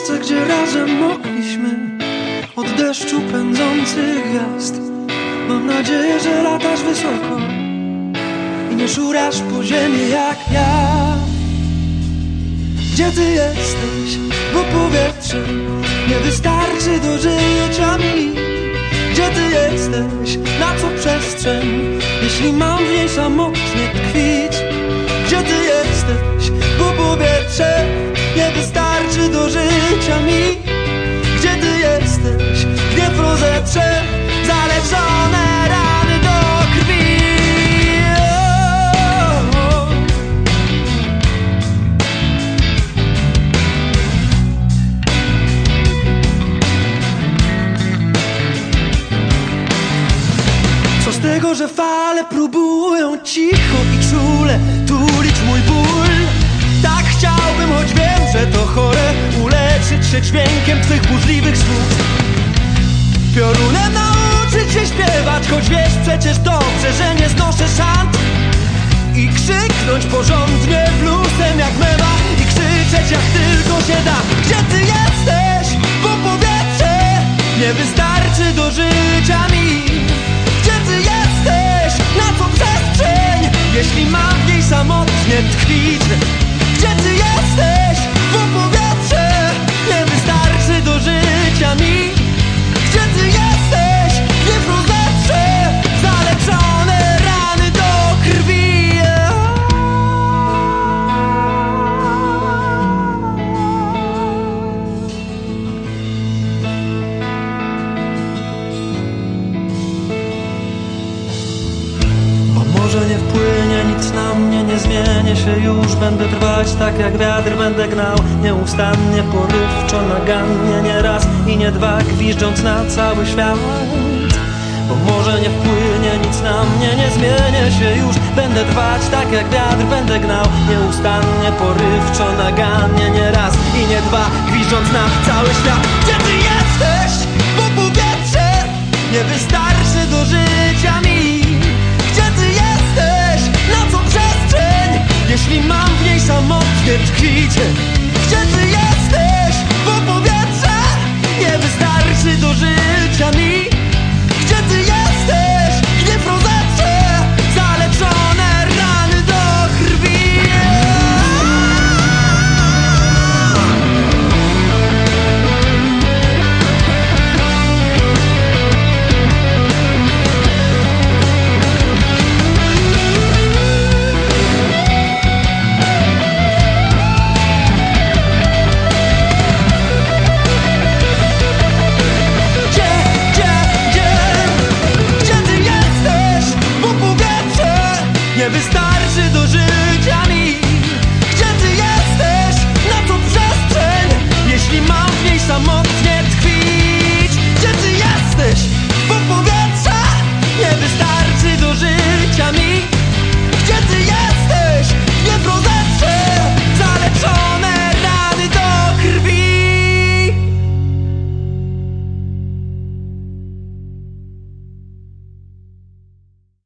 miejsce, gdzie razem mogliśmy od deszczu pędzących gwiazd. Mam nadzieję, że latasz wysoko i nie szurasz po ziemi jak ja. Gdzie ty jesteś? Bo powietrze nie wystarczy do życia mi. Gdzie ty jesteś? Na co przestrzeń, jeśli mam w niej samotnie tkwić? Gdzie ty jesteś? Bo powietrze nie wystarczy do życia mi. Gdzie ty jesteś? Gniew rozetrze zaleczone rany do krwi. Co z tego, że fale próbują cicho i czule tulić mój ból? Tak chciałbym, choć wiem, że to chore, uleczyć się dźwiękiem twych burzliwych słów. Piorunem nauczyć się śpiewać, choć wiesz przecież dobrze, że nie znoszę szant. I krzyknąć porządnie bluesem jak mewa i krzyczeć jak tylko się da. Gdzie ty jesteś? Bo powietrze nie wystarczy do życia mi. Gdzie ty jesteś? Na co przestrzeń, jeśli mam w niej samotnie tkwić? Gdzie ty jesteś? Bo powietrze nie wystarczy do życia mi. Gdzie ty jesteś? Gniew rozetrze zaleczone rany do krwi. Bo może nie wpłynie nic na mnie, nie zmienię się już. Będę trwać tak jak wiatr, będę gnał nieustannie, porywczo, nagannie, nie raz i nie dwa, gwiżdżąc na cały świat. Bo może nie wpłynie nic na mnie, nie zmienię się już. Będę trwać tak jak wiatr, będę gnał nieustannie, porywczo, nagannie, nie raz i nie dwa, gwiżdżąc na cały świat. Gdzie ty jesteś? Bo powietrze nie wystarczy do życia mi. Gdzie ty jesteś? Na co przestrzeń, jeśli mam w niej samotnie tkwić?